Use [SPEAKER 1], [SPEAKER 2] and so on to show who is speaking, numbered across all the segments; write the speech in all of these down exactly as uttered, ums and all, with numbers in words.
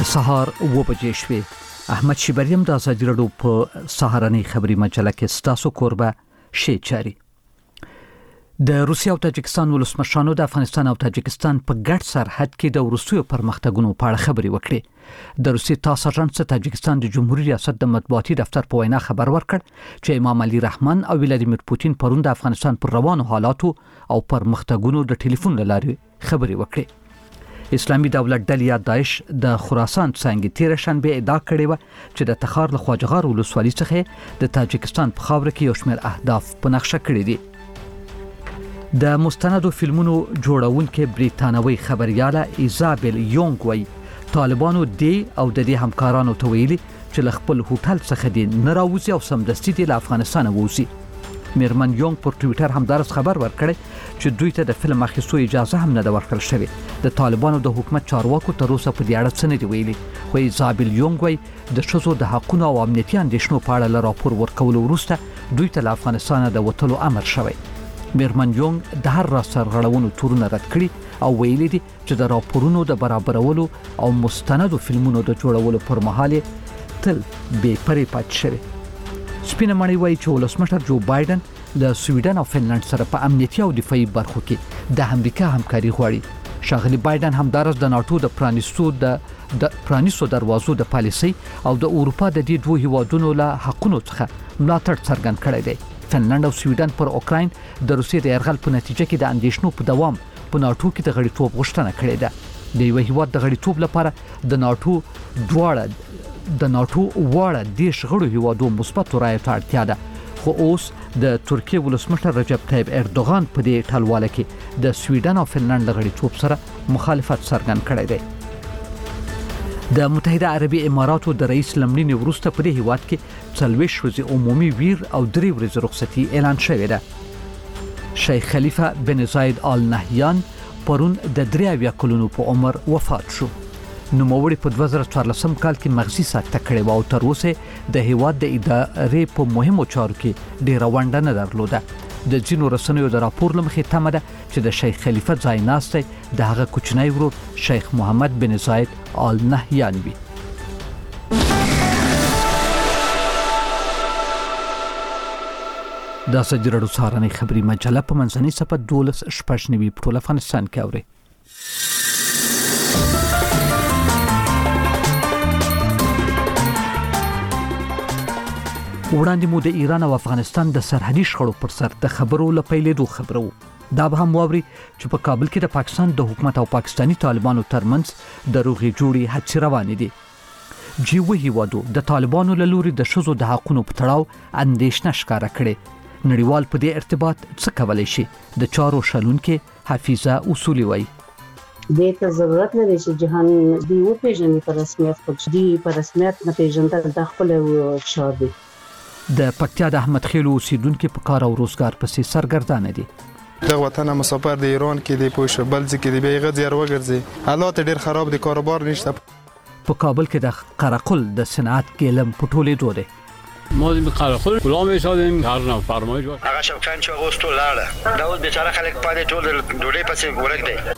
[SPEAKER 1] د سهار اوه بجې شوې. احمد شیبریم د ازادي راډیو په سهارنۍ خبري مجله کې ستاسو کوربه شي چاري. د روسیې او تاجکستان ولسمشرانو د افغانستان او تاجکستان په ګډ سرحد کې د وروستیو پرمختګونو په اړه خبرې وکړې. د روسیې تاسو د تاجکستان د جمهوریت ریاست د مطبوعاتي دفتر په وینا خبر ورکړ چې امام علي رحمان او ولادیمیر پوتین پرون د افغانستان پر روانو حالاتو او پرمختګونو د ټلیفون له لارې خبرې وکړې. اسلامي دولت ډلې یا داعش د خراسان څنګه تیر شنبه ادعا کړې و چې د تخار له خواجهار ولسوالۍ څخه د تاجکستان په خاوره کې یو شمېر اهداف په نقشه کړی دي. د مستندو فلمونو جوړونکې بریتانوي خبرياله ایزابل یونګ وایي طالبانو دی او د دې همکارانو ته ویلي چې له خپل هوټل څخه دي نه راوځي او سمدستي دي له افغانستان ووځي. میرمن یونګ پر ټوئیټر همدارس خبر ورکړی چې دوی ته د فلم اخیستو اجازه هم نه ده ورکړل شوې. د طالبانو د حکومت چارواکو تر اوسه په دې اړه څه نه دي ویلي، خو ایزابل یونګ وایي د ښځو د حقونو او امنیتي اندېښنو په اړه له راپور ورکولو وروسته دوی ته له افغانستان د وتلو امر شوی. میرمن یونګ د هر را سرغړونو تورونه رد کړي او ویلي دي چې د راپورونو د برابرولو او مستندو فلمونو د جوړولو پر مهال تل بې پرې پاتې شوی. سپینه مړی وایي چې ولسمشر جو بایدن له سویډن او فنلند سره په امنیتي او دفاعي برخو کې د امریکا همکاري غواړي. ښاغلي بایدن همدارس د ناتو د پرانیستو د د پرانیستو دروازو د پالیسۍ او د اروپا د دې دوه هیوادونو له حقونو څخه ملاتړ څرګند کړی دی. فنلند او سویډن پر اوکراین د روسیې د یرغل په نتیجه کې د اندېښنو په دوام په ناتو کې د غړیتوب غوښتنه کړې ده. د یو هیواد د غړیتوب لپاره د ناتو دواړه د ناتو واړه دیش غړو هیوادو مثبت رایې ته اړتیا ده. خو اوس د ترکیې ولسمشر رجب طیب اردوغان په دې ټلواله کې د سویډن او فنلند له غړیتوب سره مخالفت څرګند کړی دی. د متحده عربي اماراتو د رئیس لمړینې وروسته په دې هیواد کې څلوېښت ورځې عمومي ویر او درې ورځې رخصتي اعلان شوې ده. شیخ خلیفه بن زاید آل نهیان پرون د درې اویا کلونو په عمر وفات شو. نوموړي په دوه زره څوارلسم کال کې مغزي سکته کړې وه او تر اوسه د هیواد د ادارې په مهمو چارو کې ډېره ونډه نه درلوده. د ځینو رسنیو د راپور له مخې تمه ده چې د شیخ خلیفه ځایناستی د هغه کوچنی ورور شیخ محمد بن زاید آل نهیان وي. د ازادي راډیو سهارنۍ خبري مجله په منځنۍ صفحه دولس شپږ نوي په ټول افغانستان کې اوري. وړاندې مو د ایران او افغانستان د سرحدي شخړو پر سر د خبرو له پیلېدو خبرو. دا به هم واوري چې په کابل کې د پاکستان د حکومت او پاکستاني طالبانو ترمنځ د روغې جوړې هڅې روانې دي. جی اوه هیوادو د طالبانو له لوري د ښځو د حقونو په تړاو اندېښنه ښکاره کړې. نړیوال په دې ارتباط څه کولی شي؟ د چارو شلونکې حفیظه اصولي وایي
[SPEAKER 2] دې ته ضرورت نه دی چې جهان دی وپېژني په رسمیت، خو دی په رسمیت نه پېژندل د خپل چار دی.
[SPEAKER 1] د پکتیا د احمد خیلو اوسیدونکو په کار او روزګار پسې سرګردانه دي.
[SPEAKER 3] د وطن مسافر د ایران کې د پوښ بلځ کې د بیغه زیار وګرځي، حالات ډېر خراب دي، کاروبار نشته.
[SPEAKER 1] په کابل کې د قرقل د صنعت ګلم پټولې دوه دي.
[SPEAKER 4] ما دیم قرقل غلام ایستادیم هر نو فرمایش
[SPEAKER 5] هغه شوکان چې اغوستو لاړه دا اوس بیچاره خلک پاتې ټول ډوډۍ پسې ورګ دی.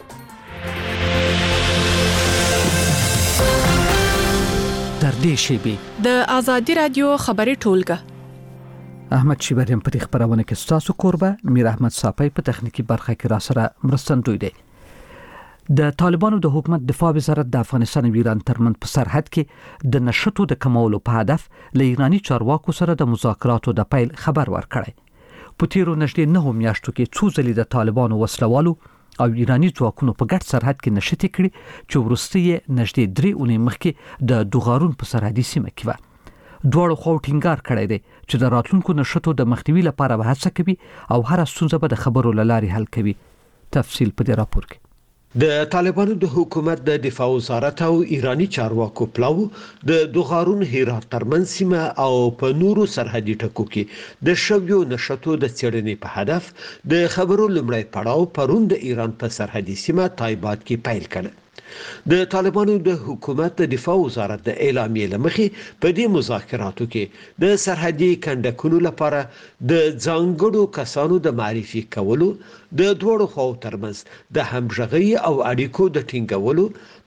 [SPEAKER 1] در دې شیبي
[SPEAKER 6] د ازادي رادیو خبري ټولګه
[SPEAKER 1] احمد شیبریم په خبرونه کې ستاسو کوربه میر احمد صافی په تخنیکی برخه کې را سره مرستندوی دی. د طالبانو د حکومت دفاع وزارت د افغانستان او ایران ترمنځ په سرحد کې د نشټو د کمولو په هدف له ایرانی چارواکو سره د مذاکراتو د پیل خبر ورکړی. په تیرو نږدې نه میاشتو کې څو ځلې د طالبانو وسلوالو او ایرانی ځواکونو په ګډ سرحد کې نشټې کړې چې وروسته یې نږدې درې اونۍ مخکې د دوغارون په سرحدي سیمه کې وه. دواړو خواو ټینګار کړی دی چې د راتلونکو نشټو د مخنیوي لپاره به هڅه کوي او هر ستونزه به د خبرو له لارې حل کوي. تفصیل په دې راپور کې.
[SPEAKER 7] د طالبانو د حکومت د دفاع وزارت او ایرانی چارواکو پلاو د دوغارون هرات ترمنځ سیمه او په نورو سرحدي ټکو کې د شویو نشټو د څېړنې په هدف د خبرو لمړی پړاو پرون د ایران په سرحدي سیمه تایبات کې پیل کړ. د طالبانو د حکومت د دفاع وزارت د اعلامیې لمخې په دې مذاکراتو کې د سرحدي کندکونو لپاره د ځانګړو کسانو د معرفي کولو، د دوړو خواو ترمنځ د همغږۍ او اړیکو د ټینګولو،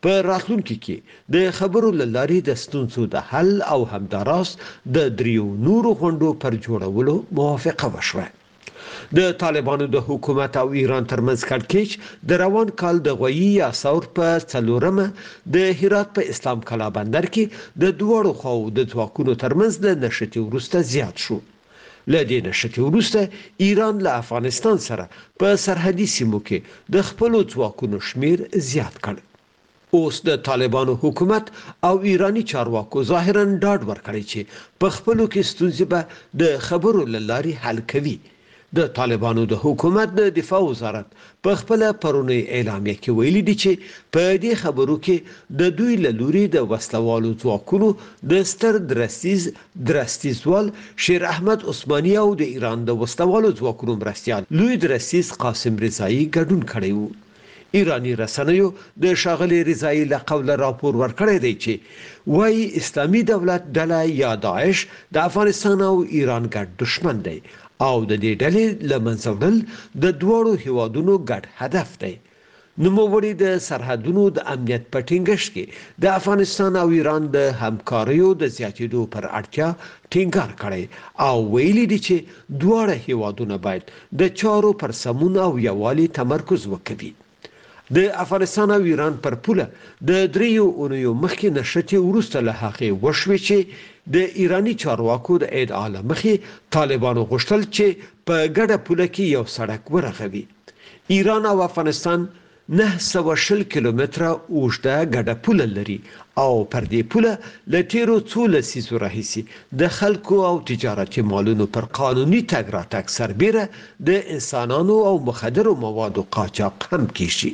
[SPEAKER 7] په راتلونکي کې د خبرو لاري د ستونزو د حل او همداراس د دریو نورو غونډو پر جوړولو موافقه وشوه. د طالبانو د حکومت او ایران ترمنځ کړکېچ د روان کال د غویي یا ثور په څلورمه د هرات په اسلام کلا بندر کې د دوړو خو د ځواکونو ترمنځ د نشټي ورسته زیات شو. لدې نشټي ورسته ایران له افغانستان سره په سرحدي سیمو کې د خپل ځواکونو شمیر زیات کړ. اوس د طالبانو حکومت او ایرانی چارواکو ظاهرا ډاډ ورکړي چې په خپلو کې ستونزې به د خبرو لاري حل کوي. د طالبانو د حکومت د دفاع وزارت په خپل پرونی اعلامیه کې ویلي دي چې په دې خبرو کې د دوی له لوري د وسلوالو ځواکونو د ستر درستیز درستیزوال شیر احمد عثماني او د ایران د وسلوالو ځواکونو مرستيال لوی درستیز قاسم رضایی ګډون کړی وو. ایرانی رسنیو د شاغلي رضایی له قوله راپور ورکړی دی چې وايي اسلامي دولت ډله یا داعش د افغانستان او ایران ګډ دشمن دی او د دې ډلې لمنځه وړل د دوړو هیوادونو ګډ هدف دی. نوموړي د سرحدونو د امنیت په ټینګښت کې د افغانستان او ایران د همکاریو د زیاتېدو پر اړتیا ټینګار کړی او ویلي دي چې دواړه هیوادونه باید د چارو پر سمون او یووالي تمرکز وکړي. د افغانستان او ایران پر پوله د دریو اونیو مخکې نشټي ورسته له هغې وشوې چې د ایرانی چارواکو د ادعا له مخې طالبانو غوښتل چې په ګډه پوله کې یو سړک ورغوي. ایران او افغانستان نه سوه شل کیلومتره اوږده ګډه پوله لري او پر دې پوله له تیرو څو لسیزو راهیسې د خلکو او تجارتي مالونو پر قانوني تګ راتګ سربیره د انسانانو او مخدرو موادو قاچاق هم کیږي.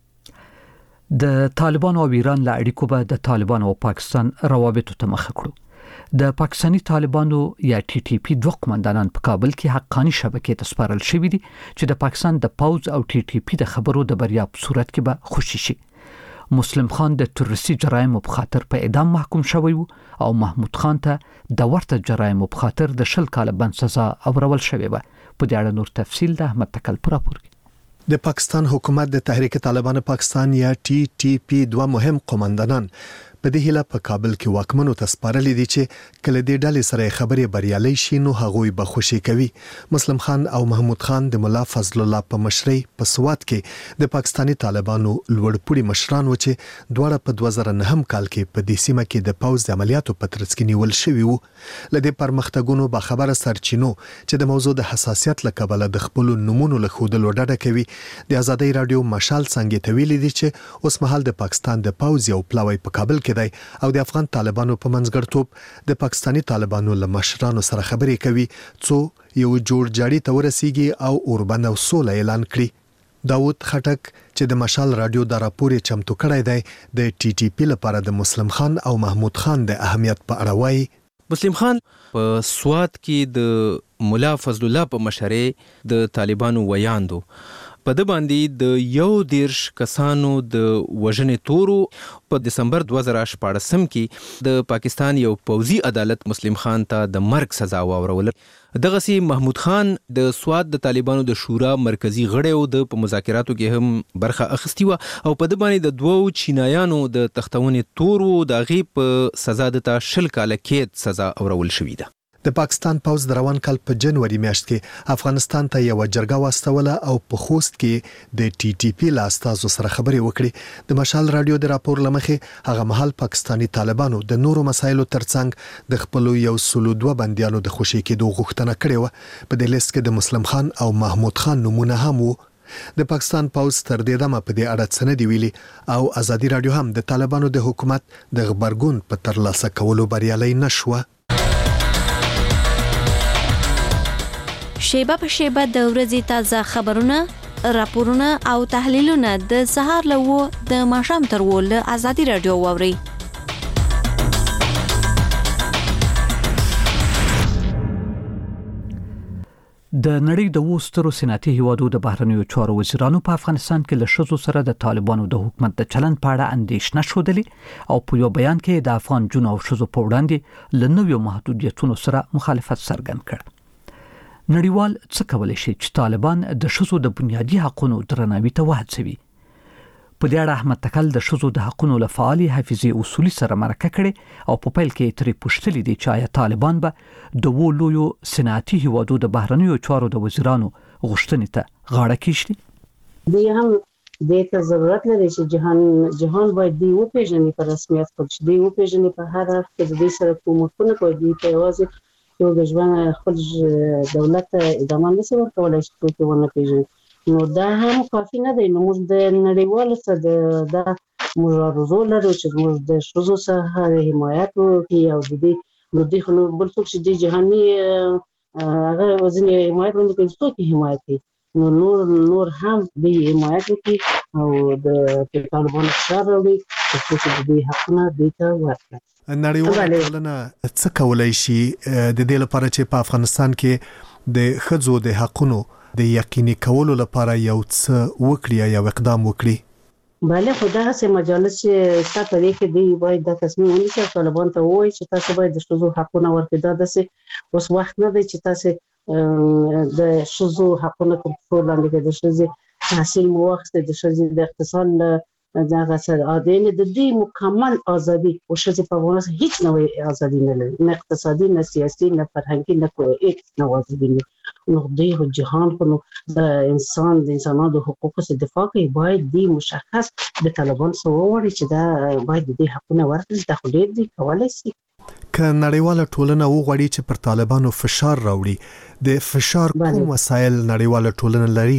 [SPEAKER 1] د طالبانو او ایران له اړیکو به د طالبانو او پاکستان روابطو ته مخه کړو. د پاکستانی طالبانو یا ټي ټي پی دوه قومندانان په کابل کې حقانی شبکې ته سپارل شوي دي چې د پاکستان د پوز او ټي ټي پی د خبرو د بریا په صورت کې به خوشي شي. مسلم خان د تروریستي جرایمو په خاطر په اعدام محکوم شوی و او محمود خان ته د ورته جرایمو په خاطر د شل کال بند سزا اورول شوی و. په دې اړه نور تفصیل د احمد تکل پر راپور کې.
[SPEAKER 8] د پاکستان حکومت د تحریک طالبان پاکستان یا ټي ټي پی دوه مهم قومندانان په دې هله په کابل کې واکمنو ته سپارلې دي چې کله دې ډلې سره خبرې بریالي شي نو هغوی به خوشي کوي. مسلم خان او محمود خان د مولا فضل الله په مشرۍ په سوات کې د پاکستانی طالبانو لوړپوړي مشران و چې دواړه په دوه زره نه کال کې په دې سیمه کې د پوز د عملیاتو په ترڅ کې نیول شوي وو. لدې پرمختګونو به خبره سرچینو چې د موضوع د حساسیت لکبله د خپل نمونو له خودل وډډه کوي. د ازادي رادیو مشال څنګه ته ویلي دي چې اوس مهال د پاکستان د پوز یو پلاوی په کابل کې دی او د افغان طالبانو په منځګړتوب د پاکستانی طالبانو له مشرانو سره خبرې کوي څو یو جوړ جاړي ته ورسیږي او اوربند او سوله اعلان کړي. داود خټک چې د مشال رادیو د راپور چمتو کړی دی د ټي ټي پی لپاره د مسلم خان او محمود خان د اهمیت په اړه وایي.
[SPEAKER 9] مسلم خان په سوات کې د مولا فضل الله په مشرۍ د طالبانو ویاندو په د باندې د یو دیرش کسانو د وژنې تورو په دسمبر دوه زره شپاړسم کې د پاکستان یو پوځي عدالت مسلم خان ته د مرګ سزا واوروله. دغسي محمود خان د سوات د طالبانو د شورا مرکزی غړی او د په مذاکراتو کې هم برخه اخیستی و او په د باندې د دوو چینایانو د تختونې تورو د غي په سزا د شل کاله کې سزا اورول شوې ده.
[SPEAKER 8] د پاکستان پوز د روان کال په جنوري میاشت کې افغانستان ته یو جرګه واستوله او په خوست کې د ټي ټي پی له استازو سره خبرې وکړې. د مشال رادیو د راپور لمخې هغه مهال پاکستانی طالبانو د نورو مسایلو ترڅنګ د خپل یو سلو دوه بنديانو د خوشي کېدو غوښتنه کړې و. په دې لیست کې د مسلم خان او محمود خان نمونه هم وو. د پاکستان پوز تر دې دمه په دې اړه څه نه دی ویلي او ازادي رادیو هم د طالبانو د حکومت د خبرګون په ترلاسه کولو بریالي نشوه.
[SPEAKER 10] شیبه په شیبه د ورځې تازه خبرونه، راپورونه او تحلیلونه د سهار له و د ماښام تر و له ازادي رادیو واوري.
[SPEAKER 1] د نړۍ د وسترو سناتي هیوادو د بهرنیو چارو وزیرانو په افغانستان کې له شذو سره د طالبانو د حکومت د چلن په اړه اندېښنه شودلې او په یو بیان کې د افغان جون او شذو په وړاندې له نویو محدودیتونو سره مخالفت څرګند کړ. نړیوال څه کولای شي چې طالبان د شذو د بنیادي حقوقو درناوي ته وهڅوي؟ په دې اړه احمد تکل د شذو د حقوقو لفعالي حفیظي اصولي سره مرکه کړي او په پیل کې ترې پوښتلې دي چې آیا طالبان به د وولویو صنعتي هیوادو د بهرنیو چارو د وزیرانو غوښتنې ته غاړه کیږي.
[SPEAKER 2] دی هم د ته ضرورت لري چې جهان جهان باید دی او پیژني په رسمیت خپل دی او پیژني په هر اړخ کې د دې سره کومه کوي دی په یوازې یو د ژوند خپل دولت ادامه نشي ورکولای چې په ونه پیژني. نو دا هم کافي نه دی. نو موږ د نړیوالو سره د دا موږ ارزو لرو چې موږ د شذو څخه حمایت وکړو او د دې نو د خلکو بل څوک چې د جهاني هغه وزن حمایت وکړي څوک حمایت کوي نو نور نور هم د حمایت وکړي او د طالبانو سره وړي چې د دې حقونه د ته ورکړي.
[SPEAKER 8] نړیواله ټولنه څه کولای شي د دې لپاره چې په افغانستان کې د ښځو د حقونو د یقیني کولو لپاره یو څه وکړي یا اقدام وکړي؟
[SPEAKER 2] بله خو دا سه مجالس چې ستاسو لري کې دی باید د تصمیم ونیسي طالبان ته وایي چې تاسو باید د شذو حقونه ورکړئ. دا داسې اوس وخت نه دی چې تاسو د شذو حقونه کنټرول لاندې د شذو تحصیل مو وخت د شذو د اقتصاد دغه سره اذن د دې مکمل ازادي او شذو په ونه هیڅ نوې ازادي نه لري، نه اقتصادي نه سیاسي نه فرهنګي نه کوم هیڅ نوې ازادي نه. نو د جهان په نو د انسان د انسانانو د حقوقو څخه دفاع کوي باید دی مشخص د طالبان سره وړي چې دا باید د حقونه ورکړي. دا خو ډیر دی کولای شي
[SPEAKER 8] که نړیواله ټولنه وغواړي چې پر طالبانو فشار راوړي د فشار کوم وسایل نړیواله ټولنه لري؟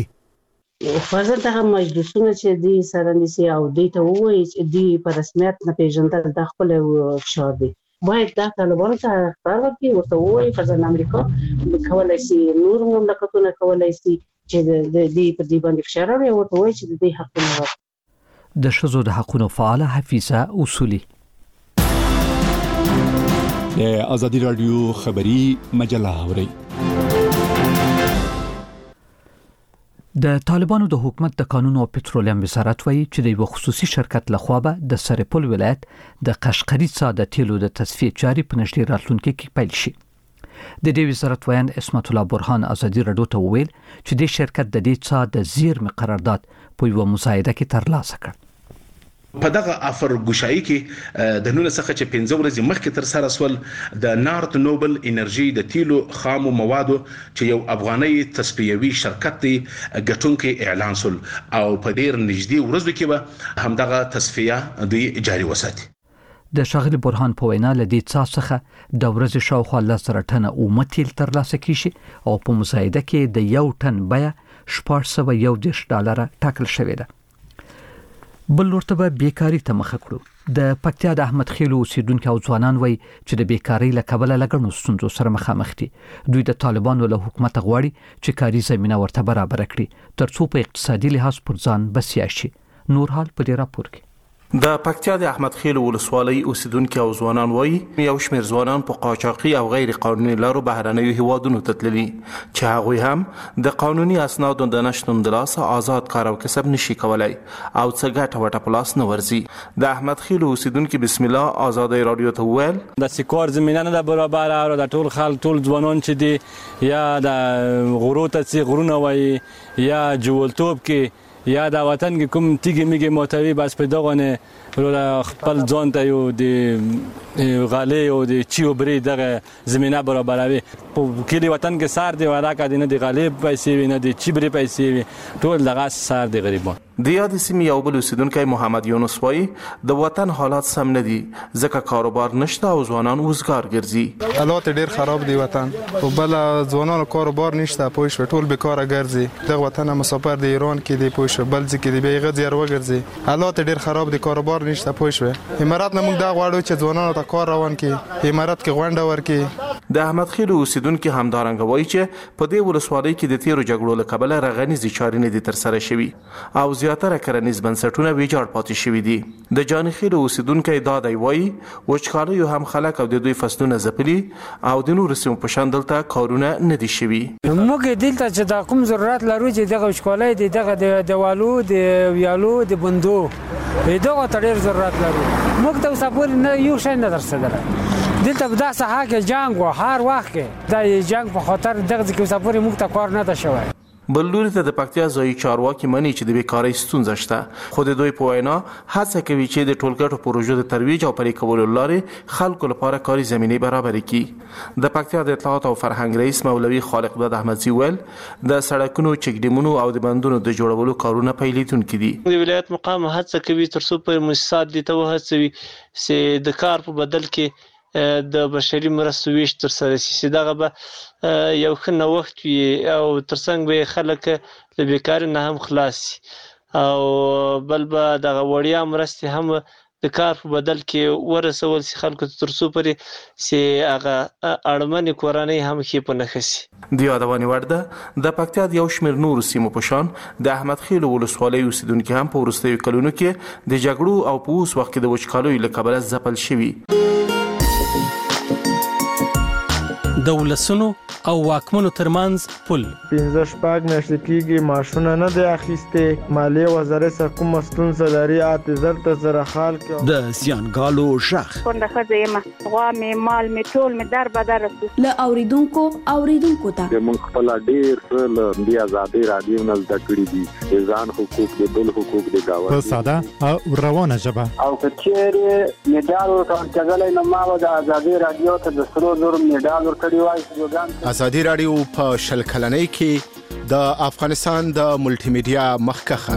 [SPEAKER 2] فرضاً هغه مجلسونه چې دی سره نسی او دی ته وایي چې دی په رسمیت نه پیژندل د خپل فشار دی باید دا طالبانو ته اختیار ورکړي ورته وایي فرضاً امریکا کولای شي نور مملکتونه کولای شي چې د دې په دې باندې فشار راوړي ورته وایي چې د دې حقونه ورکړي.
[SPEAKER 1] د ښځو د حقوقو فعال حفیظه اصولي
[SPEAKER 11] د ازادي رادیو خبری مجله اوري.
[SPEAKER 1] د طالبانو د حکومت د قانون او پټرولیم وزارت وایي چې د یو خصوصي شرکت لخوا به د سرپل ولایت د قشقري څاه د تیلو د تصفیه جاري په نږدې راتلونکي کې پیل شي. د دې وزارت ویان اسمت الله برهان ازادي رادیو ته وویل چې د شرکت د دې څاه د زیرمې قرارداد په یو مصاهده کې ترلاسه کړ.
[SPEAKER 12] په دغه افر ګوشایي کې د نن څخه چې پنځه ورځې مخکې تر سره سول د نارت نوبل انرژي د تیلو خامو موادو چې یو افغاني تصفیوي شرکت دی ګټونکي اعلان سول او په ډیر نږدې ورځو کې به همدغه تصفیه دی جاري وساتي.
[SPEAKER 1] د شاغلی برهان په وینا لدی څخه څخه د ورځې شاوخوا لسره ټنه اومه تیل ترلاسه کیږي او په مصاهده کې د یو ټن بیه شپږ سوه یو دېرش ډالره ټاکل شوې ده. بل ورته به بیکاری ته مخه کړو. د پکتیا د احمد خیلو اوسیدونکو او ځوانان وای چې د بیکاری له کبله لګړنو ستونزو سره مخامخ دي. دوی د طالبانو له حکومت غواړي چې کاري زمينه ورته برابر کړي ترڅو په اقتصادي لحاظ پر ځان بسیا شي. نور حال په دې راپور کې
[SPEAKER 13] د پکتیا د احمد خیل ولسوالۍ اوسیدونکو او ځوانان وایي یو شمېر ځوانان په قاچاقي او غیر قانوني لارو بهرنیو هیوادونو ته تللي چې هغوی هم د قانوني اسنادو د نشتون د لاسه آزاد کار او کسب نشي کولای او څه ګټه وټه په لاس نه ورځي. د احمد خیل اوسیدونکو بسم الله آزادۍ رادیو ته وویل
[SPEAKER 4] د سکور زمينه نه برابر او د ټول خلک ټول ځوانان چې دي یا د غرو ته سي غرونه وایي یا جوړتوب کې یا د وطن کې کوم تیګي میګي موتوي بس په دغه نه خپل ځان ته یو د غالي او د چیو بری دغه زمينه برابروي. په کلی وطن کې سار دی ودا کا دینه د غالي پیسې ویني د چی بری پیسې وي ټول دغه سار دی غریبان.
[SPEAKER 13] د یاد سیمې یو بل اوسیدونکی محمد یونس وایي د وطن حالات سم نه دي ځکه کاروبار نشته او ځوانان وزګار ګرځي.
[SPEAKER 3] حالات ډیر خراب دي وطن او بل ځوانانو کاروبار نشته پوه شو ټول بیکاره ګرځي. د وطن مسافر د ایران کې دی پوه شو بل ځکه دی بیغه زیار وګرځي. حالات ډیر خراب دي کاروبار نشته پوه شو. امارات نه موږ دا غواړو چې ځوانانو ته کار روان کړي امارات کې غونډه ورکړي.
[SPEAKER 13] د احمد خیل اوسیدونکو همدارنګ وایي چې په دې ولسوالۍ کې د تیرو جګړو له کبله رغنیزي چارې نه دي تر سره شوي او زیاتره کرنیز بنسټونه ویجاړ پاتې شوي دي. د جانخیل اوسیدونکو دا دی وایي وچکالي هم خلک او د دوی فصلونه ځپلي او د نورو سیمو په شان دلته کارونه نه دي شوي.
[SPEAKER 14] موږ دلته چې د کوم ضرورت لرو چې دغه وچکالي د دغه د دیوالو د ویالو د بندو دغه ډېر ضرورت لرو. موږ ته صبر نه یو شی نه درسدل دلته په داسه حال کې جنگ و هر وخت کې د جنگ په خاطر دغه کې صبر موږ ته کار نه ده شوی.
[SPEAKER 13] بل لوري ته د پکتیا ځایي چارواکي مني چې د بیکارۍ ستونزه شته، خو د دوی په وینا هڅه کوي چې د ټولګټو پروژو د ترویج او پلي کولو لارې خلکو لپاره کاري زمینې برابر کړي. د پکتیا د اطلاعات او فرهنګ رئیس مولوي خالقباد احمدزي ویل د سړکونو، چکډیمونو او د بندونو د جوړولو کارونه پیلیدونکي دي.
[SPEAKER 15] د ولایت مقام هڅه کوي ترڅو په مؤسسات دي ته وهڅوي چې د کار په بدل کې د بشري مرستو ویش تر سره شي. دغه به یو ښه نوښت وي او ترڅنګ به خلک له بیکارۍ نه هم خلاص شي او بل به دغه وړیا مرستې هم د کار په بدل کې ورسول شي خلکو ته ترڅو پرې چې هغه اړمنې کورنۍ هم ښې په نښه شي.
[SPEAKER 13] د یادونې وړ ده د پکتیا د یو شمېر نورو سیمو په شان د احمد خیل ولسوالۍ اوسیدونکي هم په وروستیو کلونو کې د جګړو او په اوس وخت کې د وچکالیو له کبله ځپل شوي.
[SPEAKER 16] د ولسونو او واکمنو ترمنځ پل
[SPEAKER 17] پنځه شپږ میاشتې کېږي معاشونه نه دی اخیستې. مالیې وزارت سره کومه ستونزه لري اته زر ته زره خال کې
[SPEAKER 18] د زیانګالو ژغ
[SPEAKER 19] پنده ښځه یم، غوا مې مال مې ټول مې در بدر
[SPEAKER 20] له اوریدونکو اوریدونکو ته
[SPEAKER 21] موږ خپل ډېر څه له دې آزادۍ رادیو نه زده کړي دي، د ځان حقوق، د بل حقوق، د ګاونډي
[SPEAKER 22] په ساده او روانه ژبه.
[SPEAKER 21] او که چېرې میډال ورکول کېدلی نو ما به د آزادۍ رادیو ته د سرو زرو میډال ورکړی وای.
[SPEAKER 23] ازادي رادیو په شل کلنۍ کې د افغانستان د ملټي میډیا مخکخه.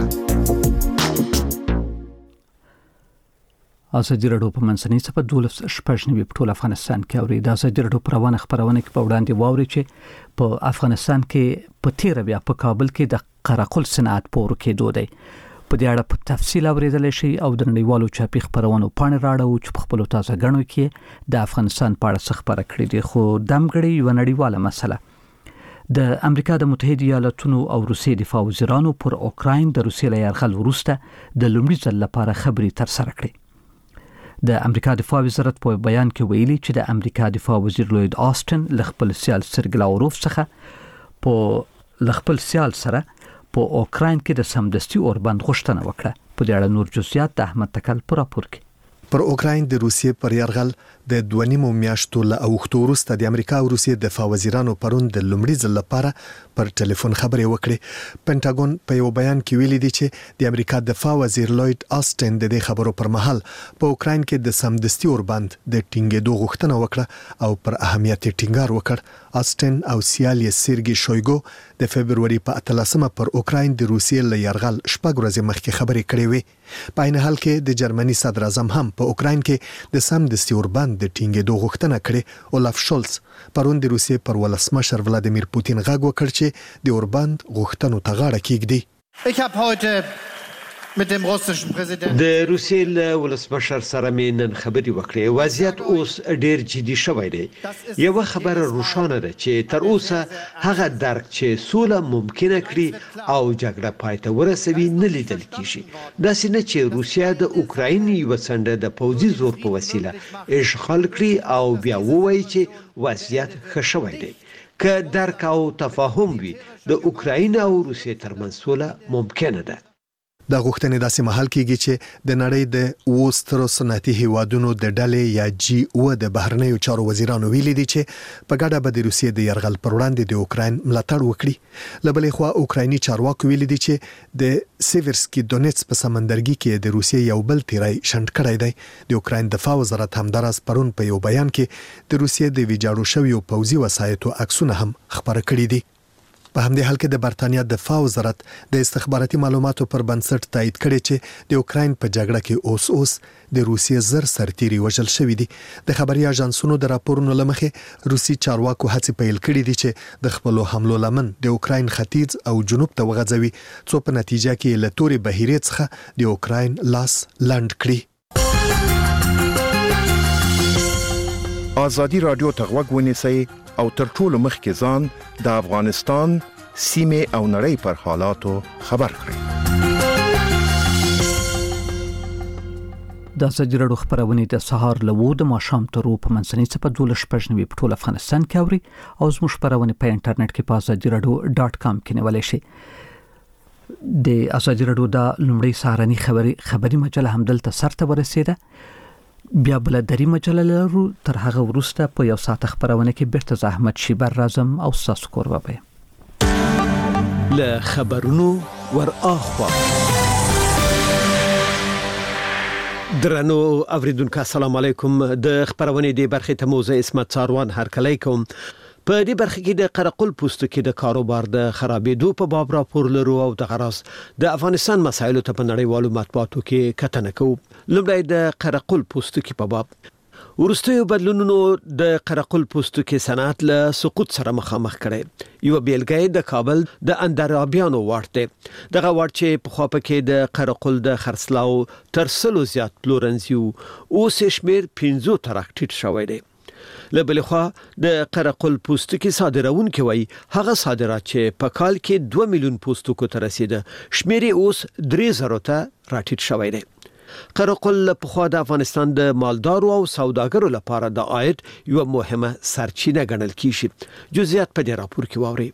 [SPEAKER 1] ازادي رادیو په منځنۍ صفه دولس شپږ نوي په ټول افغانستان کې اوري. د ازادي رادیو په روانه خبرونه کې په وړاندې واوري چې په افغانستان کې په تیر بیا په کابل کې د قراقل صنعت پور کې دوی په دې اړه په تفصیل اوریدل شي او د نړیوالو چاپی خبرونو پاڼې راړو چې په خپل تازه غنو کې د افغانستان په اړه خبره کړې دي. خو دمګړی یو نړیواله مسله د امریکا د متحده ایالاتونو او روسیې دفاع وزیرانو پر اوکراین د روسیې له یرغل وروسته د لومړي ځل لپاره خبرې تر سره کړې. د امریکا دفاع وزارت په بیان کې ویلي چې د امریکا دفاع وزیر لوید آستن له خپل سیال سرګی لاوروف څخه په خپل سیال سره په اوکراین کې د سمدستي اوربند غوښتنه وکړه. په دې اړه نور جزئیات د احمد تکل پر راپور کې.
[SPEAKER 8] پر اوکراین د روسیې پر یرغل د دوه نیمو میاشتو له اوښتو وروسته د امریکا او روسیې دفاع وزیرانو پرون د لومړي ځل لپاره پر ټلیفون خبرې وکړې. پینټاګون په یو بیان کې ویلي دی چې د امریکا دفاع وزیر لوید آستن د دې خبرو پر مهال په اوکراین کې د سمدستي اوربند د ټینګېدو غوښتنه وکړه او پر اهمیت ټینګار وکړ. آستن او سیال یې سرګی شویګو د فبرवरी په اتلسمه پر اوکراین د روسیې له یرغل شپږ ورځې مخکې خبرې کړې وې. په عین حال کې د جرمني صدر اعظم هم په اوکراین کې د سمدستي اوربند د ټینګېدو غوښتنه کړې. اولاف شولز پرون د روسیې پر ولسمشر ولادیمیر پوتین غږ وکړ چې د اوربند غوښتنو ته غاړه کېږدي.
[SPEAKER 7] Ich habe heute mit dem russischen Präsidenten د روسیې له ولسمشر سره مې نن خبرې وکړې. وضعیت اوس ډېر جدي شوی دی. یو خبره روښانه ده چې تر اوسه هغه درک چې سوله ممکنه کړي او جګړه پای ته ورسوي نه لیدل کیږي. داسې نه چې روسیا د اوکراین یو څنډه د پوځي زور په وسیله اشغال کړي او بیا ووایي چې وضعیت ښه شوی دی. که درک او تفاهم وي د اوکراین او روسیې ترمنځ سوله ممکنه ده.
[SPEAKER 8] د غوښتنې داسې محل کېږي چې د نړۍ د اوو سترو صنعتي هیوادونو د ډلې یا جی او د بهرنیو چارو وزیرانو ویلي دي چې په ګډه به د روسیې د یرغل پر وړاندې د اوکراین ملاتړ وکړي. له بلې خوا اوکرایني چارواکو ویلي دي چې د سیورسکي دونیتس په سمندرګي کې د روسیې یو بل تیری شنډ کړی دی. د اوکراین دفاع وزارت همداراز پرون په یو بیان کې د روسیې د ویجاړو شویو پوځي وسایطو عکسونه هم خبره کړي دي. په همدې حال کې د برتانیا دفاع وزارت د استخباراتي معلوماتو پر بنسټ تایید کړي چې د اوکراین په جګړه کې اوس اوس د روسیې زر سرتیري وژل شوي دي. د خبري اژانسونو د راپورونو لمخې روسي چارواکو هڅې پیل کړي دي چې د خپل حملو لمن د اوکراین ختیځ او جنوب ته وغځوي، څو په نتیجه کې له تورې بهیرې څخه د اوکراین لاس لنډ کړي.
[SPEAKER 24] ازادي رادیو ته غوږ ونیسئ او تر ټولو مخکې ځان د افغانستان سیمې او نړۍ پر حالاتو خبر کړئ.
[SPEAKER 1] د ازادي رادیو خبرونه د سهار له وو د ماښام تر په منځنۍ صفه دولس شپږ نوي په ټول افغانستان کې اوري او زموږ خبرونه په انټرنیټ کې په ازادي رادیو ډاټ کام کې نیولای شئ. د ازادي رادیو د لومړی سهارني خبري خبري مجله هم دلته سرته ورسېده. بیا بل درې مجله لرو، تر هغه وروسته په یو ساعت خبرونه کې بیرته زحمت شیبر راځم او تاسو کوربه به
[SPEAKER 7] له خبرونو ور اخوا. درنو اوریدونکو السلام علیکم. د خبرونې د برخې ته موزه اسمت څاروان هرکلی کوم. په دې برخه کې د قرقل پوستکي د کاروبار د خرابېدو په باب راپور لرو او د غراس د افغانستان مسایلو ته په نړیوالو مطبوعاتو کې کتنه کوو. لومړی د قرقل پوستکي په باب. ورستیو بدلونونو د قرقل پوستکي صنعت له سقوط سره مخامخ کړي. یو بیلګه د کابل د اندرابیانو واړه ده. دغه واړه چې په خوا پکې د قرقل د خرڅلاو تر سلو زیات پلورنځي اوس شمیر پنځه تر ټیټ شوی دی. لبل خو د قرقل پوستکي صادرونکو وای هغه صادرات چې په کال کې دوه میلیون پوستکو ته رسیده شمیر اوس درې زره ته راټیټ شوی دی. قرقل په خوا د افغانستان د مالدارو او سوداګرو لپاره د عاید یو مهمه سرچینه ګڼل کیږي. جزئیات په دې راپور کې واوري.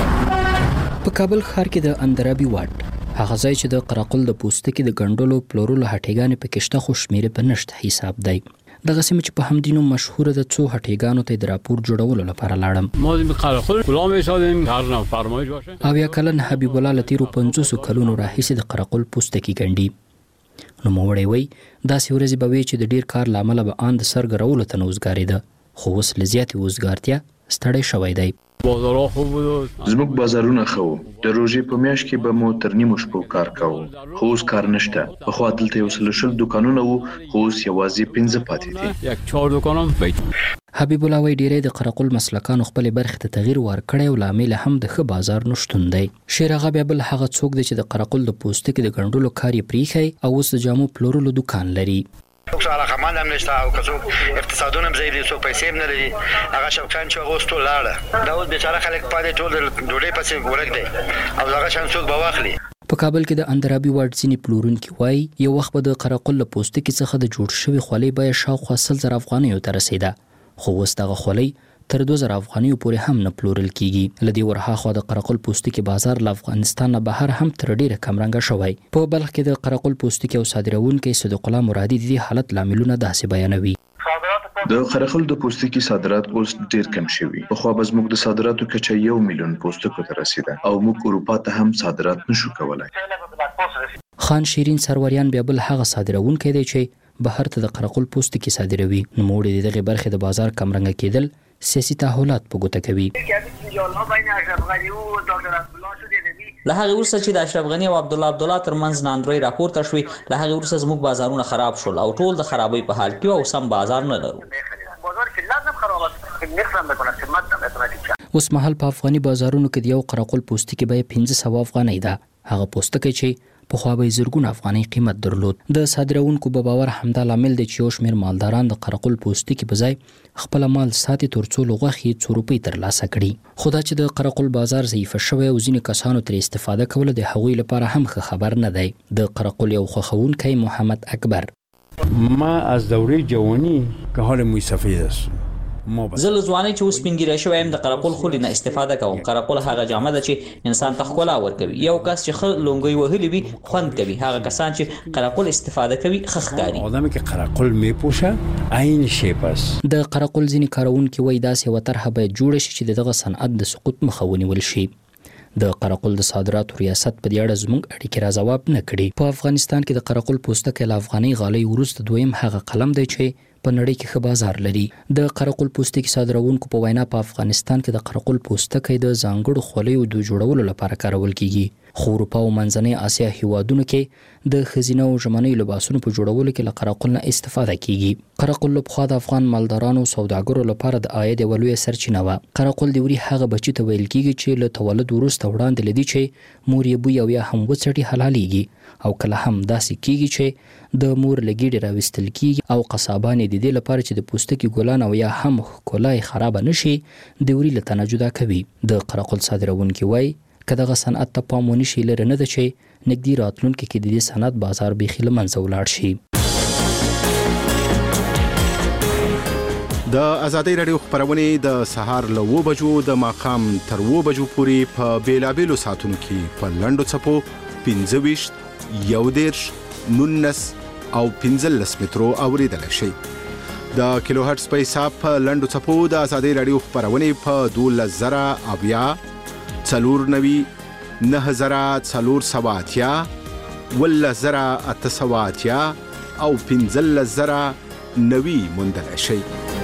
[SPEAKER 5] په کابل ښار کې د اندرابي واټ هغه ځای چې د قرقل د پوستکي د ګڼډلو پلورلو هټیګانې په کشته خو شمیره په نشت حساب دی. دغه سیمه چې په همدینو مشهور د څو هټیګانو ته د راپور جوړولو لپاره لاړم.
[SPEAKER 6] ما د قرقل غلام ایستادیم هر نوع فرمایش باشه.
[SPEAKER 5] او یا کلن حبیب الله لتیرو پنځوس کلونو راهیسې د قرقل پوستکي ګڼډي. نو موړی وای داسې ورځې به وي چې د ډیر کار لامل به آن د سرګرولو ته نوزګاری ده خو اوس لزیاتې وزګارتیا ستړی شوی دی.
[SPEAKER 6] بازارها خوب بود.
[SPEAKER 9] زموږ بازارونه خو د روزي په میاشت کې به مو تر نیمو شپو کار کوو خو اوس کار نشته. په خوا دلته یو سل شل دکانونه وو خو اوس یوازې پنځه پاتې دي.
[SPEAKER 6] یک چهار دکانم بیت.
[SPEAKER 5] حبیب الله وای ډیری د قرقل مسلکانو خپل برخه ته تغییر ورکړی او لامل هم د ښه بازار نشټون دی. شیر هغه بیا بل هغه څوک دی چې د قرقل د پوستکي د ګڼډلو کار یې پریخي او اوس د جامو پلورلو دکان لري.
[SPEAKER 10] څوک سره خمال هم نشته او څوک اقتصادونه هم ضعیف دي څوک پیسې هم نه لري. هغه شوقان چې غوستو لاړه دا اوس بیچاره خلک پاتې ټول ډوډۍ پسې ورګ دی او هغه شان څوک به واخلي.
[SPEAKER 5] په کابل کې د اندرابي واټ ځینې پلورونکي وای یو وخت به د قرقل له پوستکي څخه د جوړ شوي خولۍ بیه شاوخوا سل زره افغانیو ته رسیده خو اوس دغه خولۍ تر دوه زره افغانیو پورې هم نه پلورل کیږي. لدی ورهاخوا د قرقل پوستکي بازار له افغانستان نه بهر هم تر ډیره کمرنګه شوی. په بلخ کې د قرقل پوستکي او صادرونکو صدیق الله مرادي د حالت لاملونه داسې بیانوي.
[SPEAKER 9] د قرقل د پوستکي صادرات اوس ډیر کم شوي. په خوا به زموږ د صادراتو کچه یو میلیون پوستکو ته رسیده او موږ اروپا ته هم صادرات نشو کولای.
[SPEAKER 5] خان شیرین سروریان بیا بل هغه صادرونکو دی چې بهر ته د قرقل پوستکي صادروي. نو موړي دغه برخه د بازار کمرنګ کېدل سیاسي تحولات په ګوته کوي.
[SPEAKER 25] له هغه وروسته چې د اشرف غنی او عبد الله عبد الله ترمنځ ناندري راپورته شوې له هغه وروسته زموږ بازارونه خراب شول او ټول د خرابۍ په حال کې او سم بازار نه لرو.
[SPEAKER 5] اوس مهال په افغاني بازارونو کې د یو قرقل پوستکي به پنځه سوه افغانۍ ده. هغه پوستکی چې په خوا به زرګونه افغانۍ قیمت درلود. د صادرونکو په باور همدا لامل دی چې یو شمېر مالداران د قرقل پوستکي په ځای خپل مال ساتي ترڅو له غوښې څو روپۍ ترلاسه کړي. خو دا چې د قرقل بازار ضعیف شوی او ځینې کسانو ترې استفاده کوله د هغوی لپاره هم ښه خبر نه دی. د قرقل یو خوښونکی محمد اکبر:
[SPEAKER 26] ما از دوره جوانی که حال موی سفید است.
[SPEAKER 25] زه له ځوانۍ چې اوس سپین ږیری شوی یم د قرقل خولې نه استفاده کوم. قرقل هغه جامه ده چې انسان ته ښکلا ورکوي. یو کس چې ښه لونګۍ وهلي وي خوند کوي. هغه کسان چې قرقل استفاده کوي ښه ښکاري.
[SPEAKER 26] آدمی که قرقل میپوشه عین شیپ است.
[SPEAKER 5] د قرقل ځینې کارونکي وایي داسې یوه طرحه باید جوړه شي چې دغه صنعت د سقوط مخه ونیول شي. د قرقل د صادراتو ریاست په دې اړه زموږ اړیکې را ځواب نه کړي. په افغانستان کې د قرقل پوستکي له افغاني غالۍ وروسته دویم هغه قلم دی چې په نړۍ کې ښه بازار لري. د قرقل پوستکي صادرونکو په وینا په افغانستان کې د قرقل پوستکي د ځانګړو خولیو د جوړولو لپاره کارول کیږي. خو اروپا او منځنۍ اسیا هیوادونو کې د ښځینه او ژمنۍ لباسونو په جوړولو کې له قرقل نه استفاده کیږي. قرقل له پخوا د افغان مالدارانو او سوداګرو لپاره د عاید یوه لویه سرچینه وه. قرقل د وړي هغه بچي ته ویل کیږي چې له تولد وروسته وړاندې له دې چې مور یې بوی او یا هم وڅټي حلالېږي او کله هم داسې کیږي چې د مور له ګیډې راویستل کیږي او قصابان یې د دې لپاره چې د پوستکي ګلان او یا هم ښکلا یې خرابه نشي د وړي له تنه جدا کوي. د قرقل صادرونکي وایي که دغه صنعت ته پام ونشي لرې نه ده چې نږدې راتلونکي کې د دې صنعت بازار بیخي له منځه ولاړ شي.
[SPEAKER 23] د ازادۍ راډیو خبرونه د سهار له اوه بجو د ماښام تر اوه بجو پورې په بیلابېلو ساعتونو کې په لنډو څپو پنځه ویشت یو دېرش نولس او پنځلس مترو اورېدلی شئ. د کیلو هرټز په حساب په لنډو څپو د ازادۍ راډیو خبرونه په دولس زره اویا څلور نوي نه زره څلور سوه اتیا، اوولس زره اته سوه اتیا او پنځلس زره نوي موندلی شئ.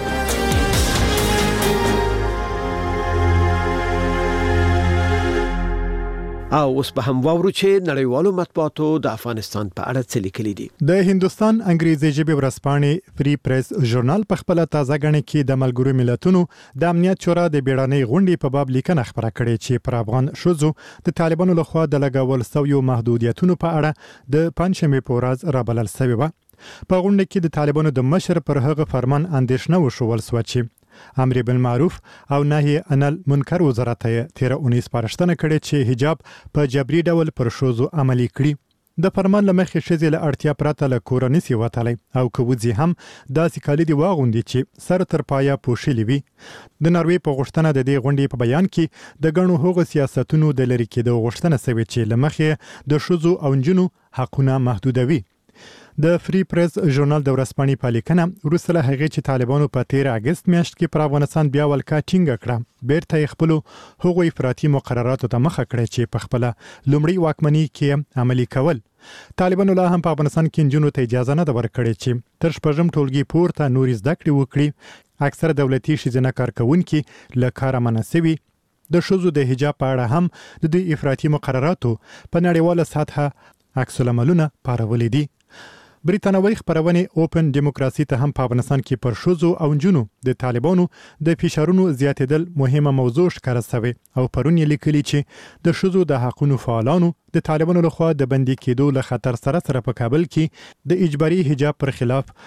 [SPEAKER 7] او اوس به هم واورو چې نړیوالو مطبوعاتو د افغانستان په اړه څه لیکلي دي.
[SPEAKER 22] د هندستان انګریزي ژبې ورځپاڼې فری پریس ژورنال په خپل تازه غنې کې د ملګرو ملتونو د امنیت شورا د بیړنۍ غونډې په باب لیکنه خبره کړې چې پر افغان شوزو د طالبانو لخوا د لګول شویو محدودیتونو په اړه د پنځمې په ورځ رابلل شوی و. په غونډه کې د طالبانو د مشر پر هغه فرمان اندېښنه وشول سو چې امر بالمعروف او نهي عن المنکر وزارت یې تیر اونیس پرشتنه کړې چې حجاب په جبري ډول پر شوزو عملي کړي. د فرمان لمخې شذې له اړتیا پرته له کورنۍ سی وتلی او کوزي هم داسې کالي دی واغوندي چې سر تر پایا پوښلي وي. د ناروې په غوښتنه د دې غونډې په بیان کې د غنو هغو سیاستونو د لری کېدو غوښتنه شوې چې لمخې د شوزو او جنونو حقونه محدودوي. د فری پریس ژورنال د ورځپاڼې په لیکنه وروسته له هغې چې طالبانو په تیر اگست میاشت کې پر افغانستان بیا ولکه ټینګه کړه، بیرته یې خپلو هغو افراطي مقرراتو ته مخه کړې چې په خپله لومړۍ واکمني کې عملي کول. طالبانو لا هم په افغانستان کې نجونو ته اجازه نه ده ورکړې چې تر شپږم ټولګي پورته نورې زده کړې وکړي. اکثره دولتي ښځینه کارکوونکي له کاره منع سوي. د ښځو د حجاب په اړه هم د دوی افراطي مقرراتو په نړیواله سطحه عکس العملونه پارولي دي. بریتانوي خبرونه اوپن دیموکراسي ته هم په افغانستان کې پر شوزو او جنونو د طالبانو د فشارونو زیاتېدل مهمه موضوع ښکاره شوی او پرون یې لیکلي چې د شوزو د حقوقو فعالانو د طالبانو لخوا د بندي کېدو له خطر سره سره په کابل کې د اجباري حجاب پر خلاف